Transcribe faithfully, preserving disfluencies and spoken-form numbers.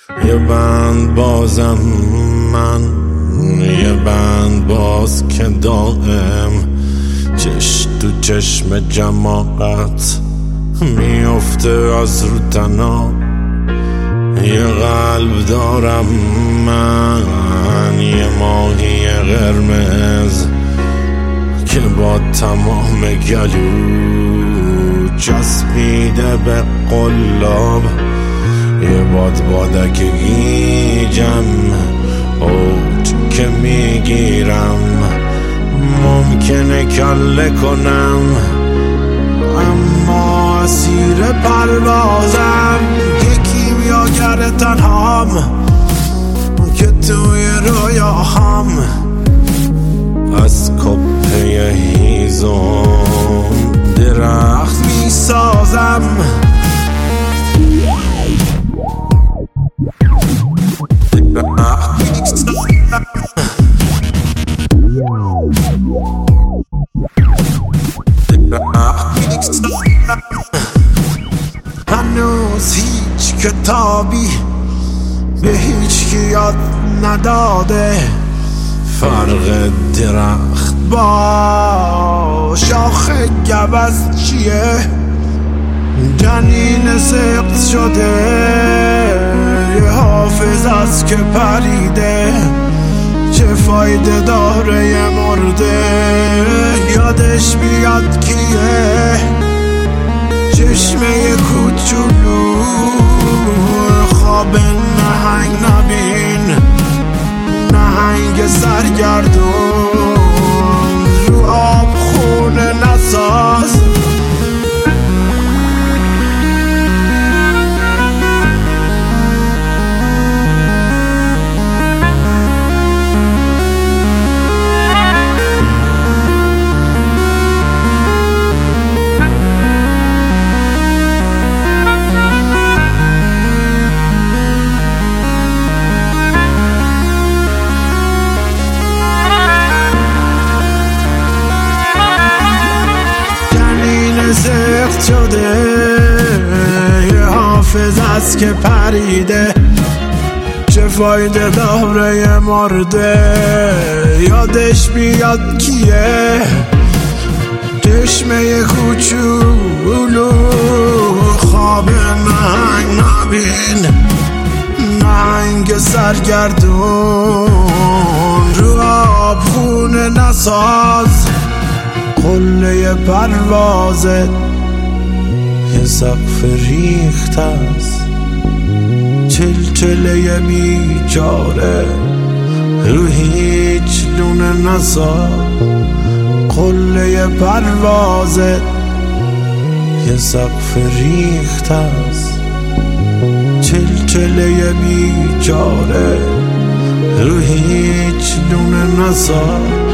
یه بند بازم من، یه بند باز که دائم چش تو چشم جماعت میفته از رو تنها. یه قلب دارم من، یه ماهی قرمز که با تمام گلو چسبیده به قلاب. یه باد بادک گیجم اوج که میگیرم، ممکنه کله کنم اما اسیر پروازم. یکی میاگر تنهام که توی رویاهم از کپه هیزم درخت میسازم. هنوز هیچ کتابی به هیچ کی یاد نداده فرق درخت با شاخ گوز چیه. جنین سقط شده یه حافظ است که پریده، چه فایده داره یه مرده یادش بیاد کیه. چشمه کوچولو خواب نهنگ نبین، نهنگ سرگردون رو آب خونه نساز. سخت شده یه حافظ است که پریده، چه فایده داره یه مرده یادش بیاد کیه. چشمه کوچولو خواب نهنگ نبین، نهنگ سرگردون رو آب خونه نساز. قله پروازت یه سقف ریخت است، چلچله بیچاره رو هیچ لونه نساز. قله پروازت یه سقف ریخت است، چلچله بیچاره رو هیچ لونه نساز.